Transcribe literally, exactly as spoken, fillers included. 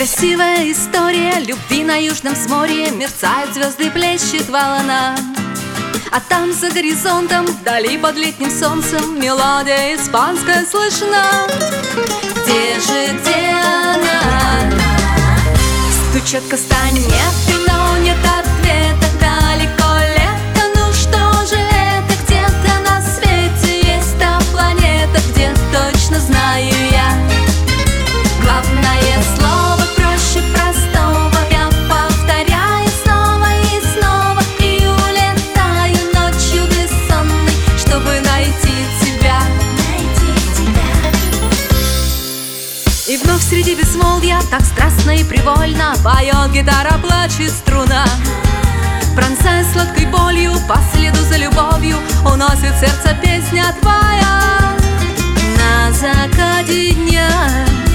Красивая история любви на южном взморье. Мерцают звезды, плещет волна. А там за горизонтом, вдали под летним солнцем, мелодия испанская слышна. Где же, где она? Стучат кастанеты, но нет ответа. Далеко лето, ну что же это? Где-то на свете есть та планета, где точно знаю я. Главное слово проще простого. Я повторяю снова и снова, и улетаю ночью бессонной, чтобы найти тебя. Найти тебя. И вновь среди безмолвия так страстно и привольно поет гитара, плачет струна. Пронзая сладкой болью, по следу за любовью уносит сердце песня твоя. На закате дня